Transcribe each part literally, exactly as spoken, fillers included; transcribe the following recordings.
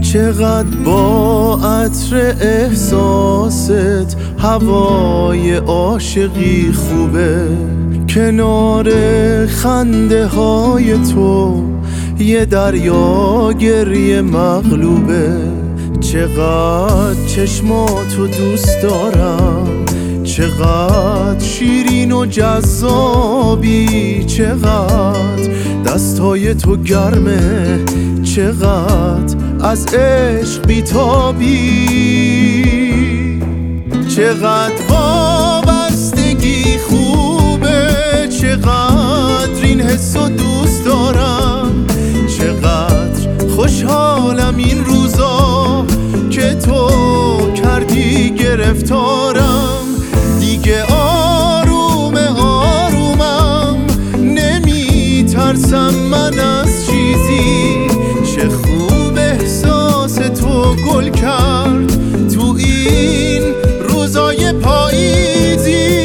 چقدر با عطر احساست هوای عاشقی خوبه، کنار خنده های تو یه دریا گریه مغلوبه. چقدر چشماتو دوست دارم، چقدر شیرین و جذابی، چقدر دستای تو گرمه، چقدر از عشق بیتابی، چقدر وابستگی خوبه، چقدر این حسو دوست دارم، چقدر خوشحالم این روزا که تو کردی گرفتارم. دیگه آروم آرومم، نمی ترسم من از چیزی، چه خوب احساس تو گل کرد تو این روزای پاییزی.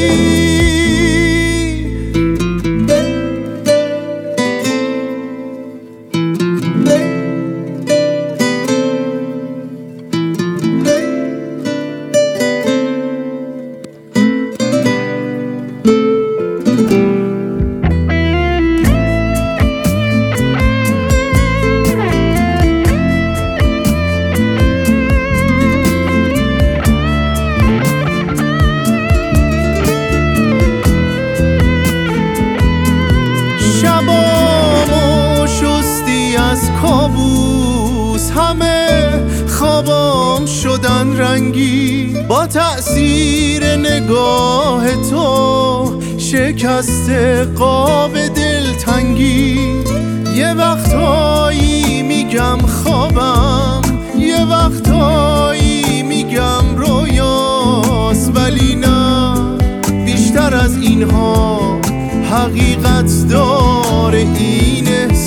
شبامو شستی از کابوس، همه خوابام شدن رنگی، با تأثیر نگاه تو شکست قاب دلتنگی. یه وقتایی میگم خوابم، یه وقتایی میگم رویاست، ولی نه، بیشتر از اینها حقیقت داره این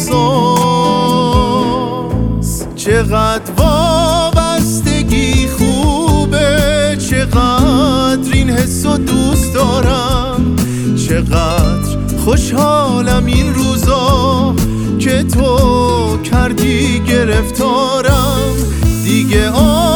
احساس. چقدر وابستگی خوبه، چقدر این حسو دوست دارم، چقدر خوشحالم این روزا که تو کردی گرفتارم. دیگه